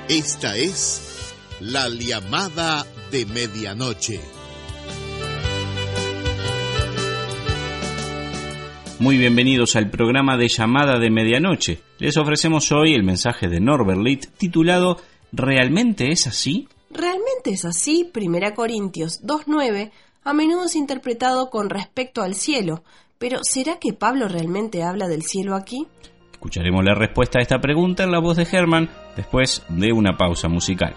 Esta es la llamada de medianoche. Muy bienvenidos al programa de Llamada de Medianoche. Les ofrecemos hoy el mensaje de Norbert Litt titulado ¿Realmente es así? Realmente es así, 1 Corintios 2:9, a menudo es interpretado con respecto al cielo, pero ¿será que Pablo realmente habla del cielo aquí? Escucharemos la respuesta a esta pregunta en la voz de Herman después de una pausa musical.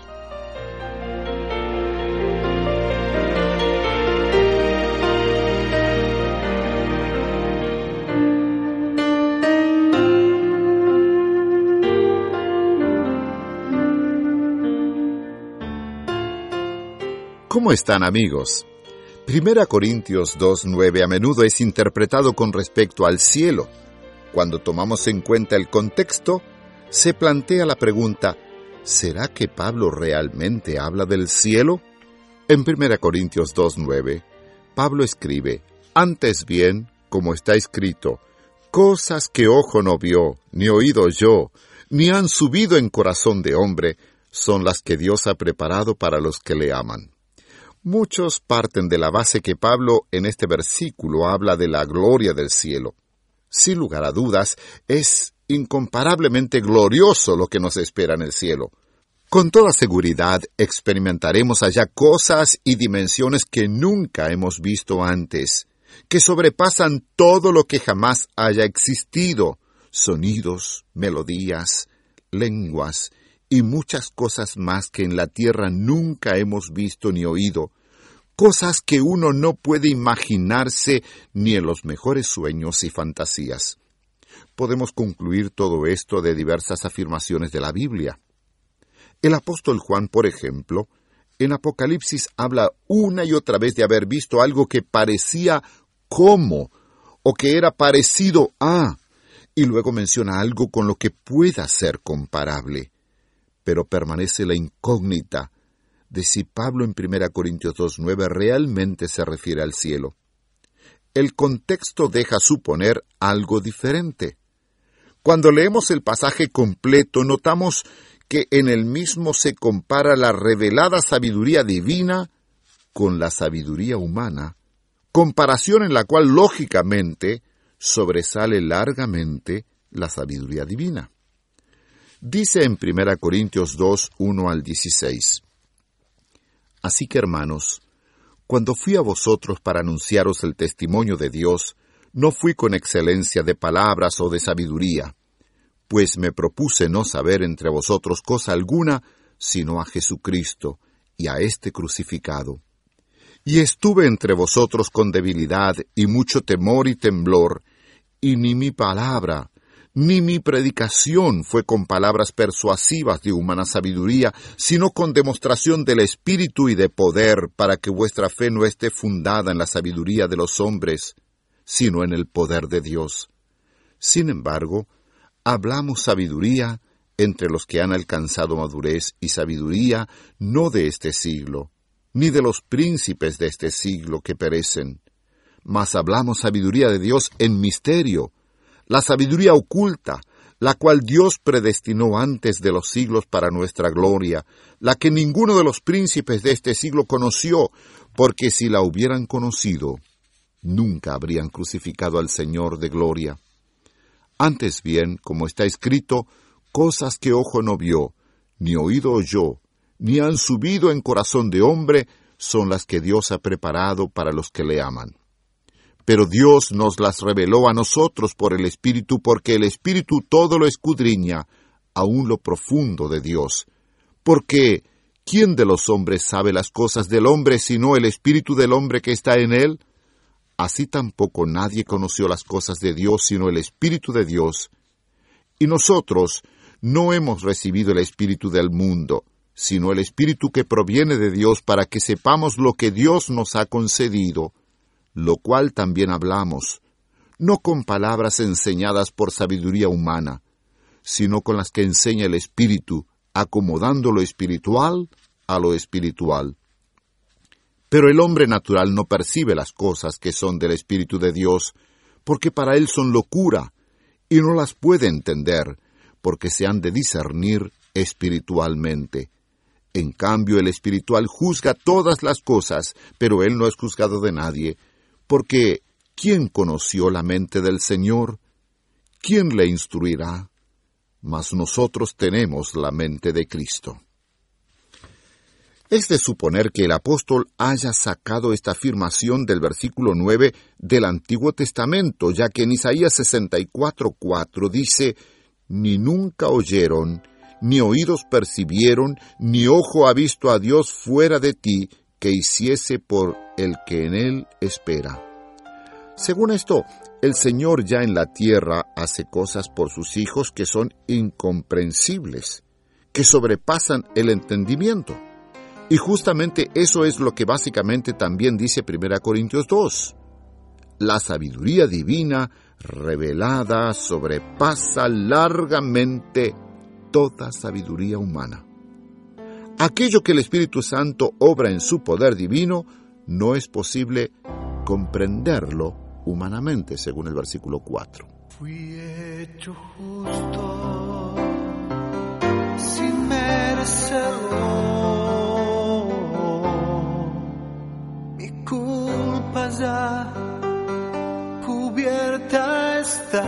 ¿Cómo están, amigos? 1 Corintios 2:9 a menudo es interpretado con respecto al cielo. Cuando tomamos en cuenta el contexto, se plantea la pregunta, ¿será que Pablo realmente habla del cielo? En 1 Corintios 2:9, Pablo escribe, «Antes bien, como está escrito, cosas que ojo no vio, ni oído oyó, ni han subido en corazón de hombre, son las que Dios ha preparado para los que le aman». Muchos parten de la base que Pablo en este versículo habla de la gloria del cielo. Sin lugar a dudas, es incomparablemente glorioso lo que nos espera en el cielo. Con toda seguridad experimentaremos allá cosas y dimensiones que nunca hemos visto antes, que sobrepasan todo lo que jamás haya existido, sonidos, melodías, lenguas y muchas cosas más que en la tierra nunca hemos visto ni oído, cosas que uno no puede imaginarse ni en los mejores sueños y fantasías. Podemos concluir todo esto de diversas afirmaciones de la Biblia. El apóstol Juan, por ejemplo, en Apocalipsis habla una y otra vez de haber visto algo que parecía como, o que era parecido a, y luego menciona algo con lo que pueda ser comparable. Pero permanece la incógnita de si Pablo en 1 Corintios 2:9 realmente se refiere al cielo. El contexto deja suponer algo diferente. Cuando leemos el pasaje completo, notamos que en el mismo se compara la revelada sabiduría divina con la sabiduría humana, comparación en la cual, lógicamente, sobresale largamente la sabiduría divina. Dice en 1 Corintios 2, 1 al 16, «Así que, hermanos, cuando fui a vosotros para anunciaros el testimonio de Dios, no fui con excelencia de palabras o de sabiduría, pues me propuse no saber entre vosotros cosa alguna, sino a Jesucristo y a éste crucificado. Y estuve entre vosotros con debilidad y mucho temor y temblor, y ni mi palabra, ni mi predicación fue con palabras persuasivas de humana sabiduría, sino con demostración del Espíritu y de poder, para que vuestra fe no esté fundada en la sabiduría de los hombres, sino en el poder de Dios. Sin embargo, hablamos sabiduría entre los que han alcanzado madurez, y sabiduría no de este siglo, ni de los príncipes de este siglo que perecen, mas hablamos sabiduría de Dios en misterio, la sabiduría oculta, la cual Dios predestinó antes de los siglos para nuestra gloria, la que ninguno de los príncipes de este siglo conoció, porque si la hubieran conocido, nunca habrían crucificado al Señor de gloria. Antes bien, como está escrito, cosas que ojo no vio, ni oído oyó, ni han subido en corazón de hombre, son las que Dios ha preparado para los que le aman. Pero Dios nos las reveló a nosotros por el Espíritu, porque el Espíritu todo lo escudriña, aun lo profundo de Dios. Porque, ¿quién de los hombres sabe las cosas del hombre, sino el Espíritu del hombre que está en él? Así tampoco nadie conoció las cosas de Dios, sino el Espíritu de Dios. Y nosotros no hemos recibido el Espíritu del mundo, sino el Espíritu que proviene de Dios, para que sepamos lo que Dios nos ha concedido, lo cual también hablamos, no con palabras enseñadas por sabiduría humana, sino con las que enseña el Espíritu, acomodando lo espiritual a lo espiritual. Pero el hombre natural no percibe las cosas que son del Espíritu de Dios, porque para él son locura, y no las puede entender, porque se han de discernir espiritualmente. En cambio, el espiritual juzga todas las cosas, pero él no es juzgado de nadie, porque ¿quién conoció la mente del Señor? ¿Quién le instruirá? Mas nosotros tenemos la mente de Cristo. Es de suponer que el apóstol haya sacado esta afirmación del versículo 9 del Antiguo Testamento, ya que en Isaías 64:4 dice: «Ni nunca oyeron, ni oídos percibieron, ni ojo ha visto a Dios fuera de ti, que hiciese por el que en él espera». Según esto, el Señor ya en la tierra hace cosas por sus hijos que son incomprensibles, que sobrepasan el entendimiento. Y justamente eso es lo que básicamente también dice 1 Corintios 2. La sabiduría divina revelada sobrepasa largamente toda sabiduría humana. Aquello que el Espíritu Santo obra en su poder divino no es posible comprenderlo humanamente, según el versículo 4. Fui hecho justo sin merecerlo. Mi culpa ya cubierta está.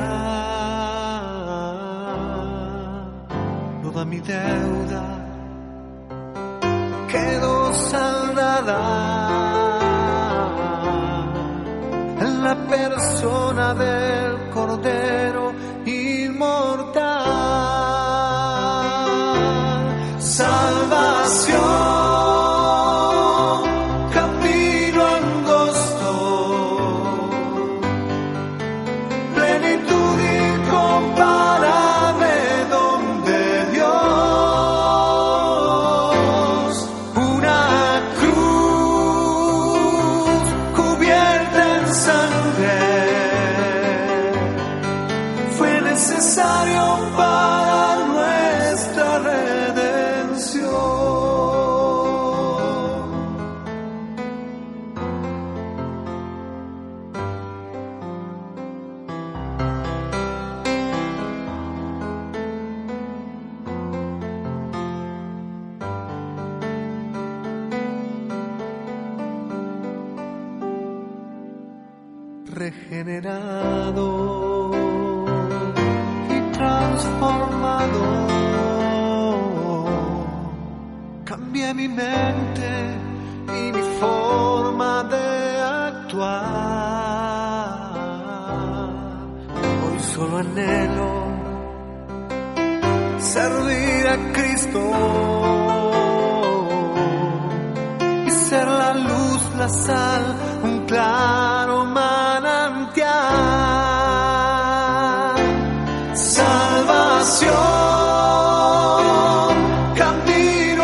Toda mi deuda quedó saldada en la persona del Cordero inmortal. Salvación, camino angosto, plenitud incomparable donde Dios, una cruz cubierta en sangre, fue necesario para nuestra redención. Regenerado y transformado, cambié mi mente y mi forma de actuar. Hoy solo anhelo servir a Cristo y ser la luz, la sal, un claro manantial. Salvación, camino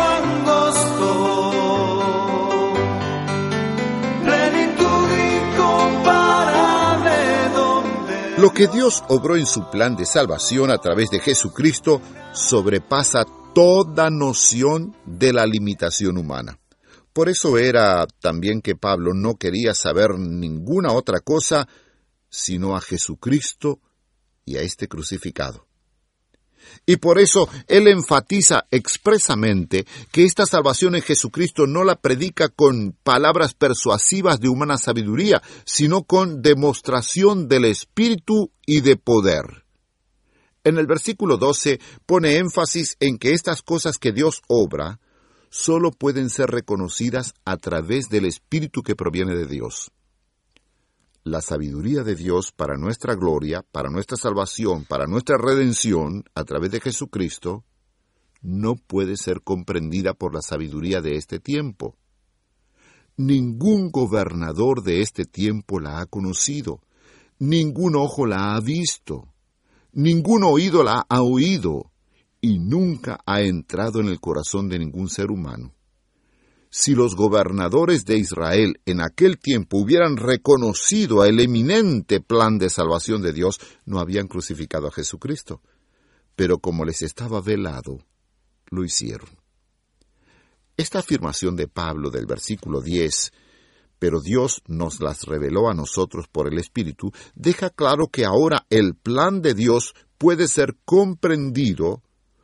angosto, plenitud incomparable donde... Lo que Dios obró en su plan de salvación a través de Jesucristo sobrepasa toda noción de la limitación humana. Por eso era también que Pablo no quería saber ninguna otra cosa sino a Jesucristo y a este crucificado. Y por eso él enfatiza expresamente que esta salvación en Jesucristo no la predica con palabras persuasivas de humana sabiduría, sino con demostración del Espíritu y de poder. En el versículo 12 pone énfasis en que estas cosas que Dios obra solo pueden ser reconocidas a través del Espíritu que proviene de Dios. La sabiduría de Dios para nuestra gloria, para nuestra salvación, para nuestra redención, a través de Jesucristo, no puede ser comprendida por la sabiduría de este tiempo. Ningún gobernador de este tiempo la ha conocido, ningún ojo la ha visto, ningún oído la ha oído, y nunca ha entrado en el corazón de ningún ser humano. Si los gobernadores de Israel en aquel tiempo hubieran reconocido el eminente plan de salvación de Dios, no habían crucificado a Jesucristo. Pero como les estaba velado, lo hicieron. Esta afirmación de Pablo del versículo 10, pero Dios nos las reveló a nosotros por el Espíritu, deja claro que ahora el plan de Dios puede ser comprendido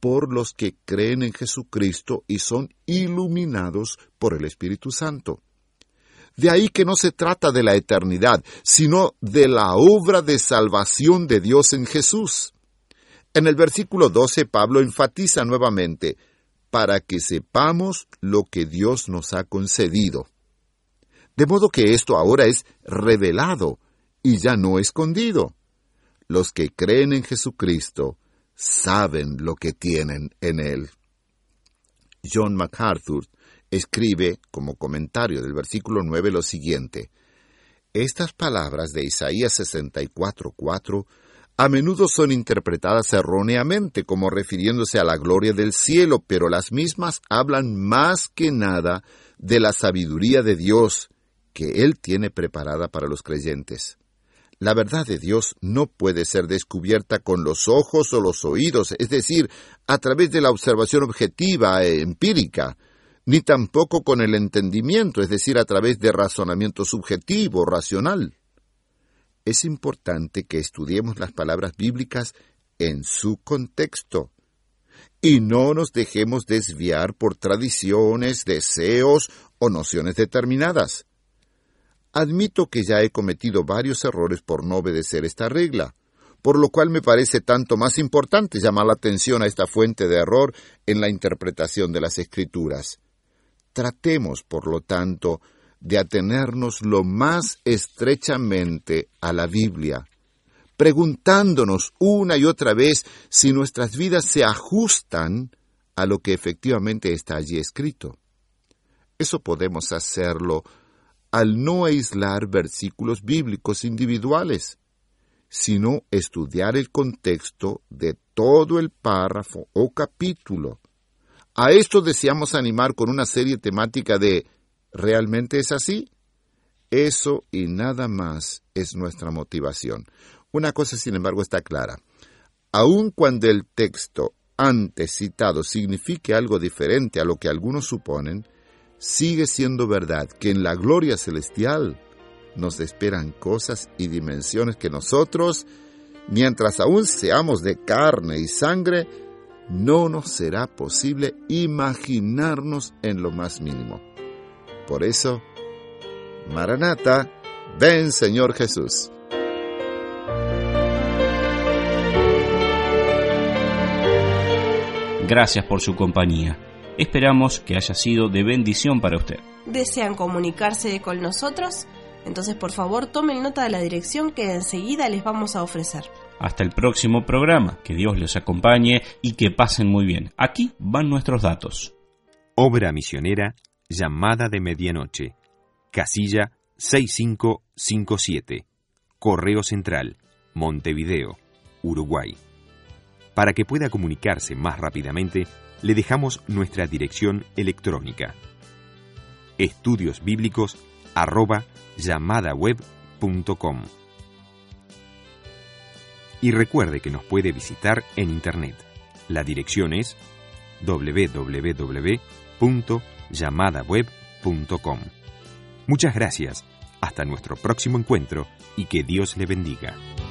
por los que creen en Jesucristo y son iluminados por el Espíritu Santo. De ahí que no se trata de la eternidad, sino de la obra de salvación de Dios en Jesús. En el versículo 12, Pablo enfatiza nuevamente, para que sepamos lo que Dios nos ha concedido. De modo que esto ahora es revelado y ya no escondido. Los que creen en Jesucristo saben lo que tienen en Él. John MacArthur escribe, como comentario del versículo 9, lo siguiente: estas palabras de Isaías 64:4 a menudo son interpretadas erróneamente como refiriéndose a la gloria del cielo, pero las mismas hablan más que nada de la sabiduría de Dios que Él tiene preparada para los creyentes. La verdad de Dios no puede ser descubierta con los ojos o los oídos, es decir, a través de la observación objetiva e empírica, ni tampoco con el entendimiento, es decir, a través de razonamiento subjetivo, racional. Es importante que estudiemos las palabras bíblicas en su contexto y no nos dejemos desviar por tradiciones, deseos o nociones determinadas. Admito que ya he cometido varios errores por no obedecer esta regla, por lo cual me parece tanto más importante llamar la atención a esta fuente de error en la interpretación de las Escrituras. Tratemos, por lo tanto, de atenernos lo más estrechamente a la Biblia, preguntándonos una y otra vez si nuestras vidas se ajustan a lo que efectivamente está allí escrito. Eso podemos hacerlo al no aislar versículos bíblicos individuales, sino estudiar el contexto de todo el párrafo o capítulo. A esto deseamos animar con una serie temática de ¿realmente es así? Eso y nada más es nuestra motivación. Una cosa, sin embargo, está clara. Aun cuando el texto antes citado signifique algo diferente a lo que algunos suponen, sigue siendo verdad que en la gloria celestial nos esperan cosas y dimensiones que nosotros, mientras aún seamos de carne y sangre, no nos será posible imaginarnos en lo más mínimo. Por eso, Maranata, ven Señor Jesús. Gracias por su compañía. Esperamos que haya sido de bendición para usted. ¿Desean comunicarse con nosotros? Entonces, por favor, tomen nota de la dirección que enseguida les vamos a ofrecer. Hasta el próximo programa. Que Dios les acompañe y que pasen muy bien. Aquí van nuestros datos. Obra misionera Llamada de Medianoche. Casilla 6557. Correo Central, Montevideo, Uruguay. Para que pueda comunicarse más rápidamente, le dejamos nuestra dirección electrónica: estudiosbiblicos@llamadaweb.com. Y recuerde que nos puede visitar en Internet. La dirección es www.llamadaweb.com. Muchas gracias. Hasta nuestro próximo encuentro y que Dios le bendiga.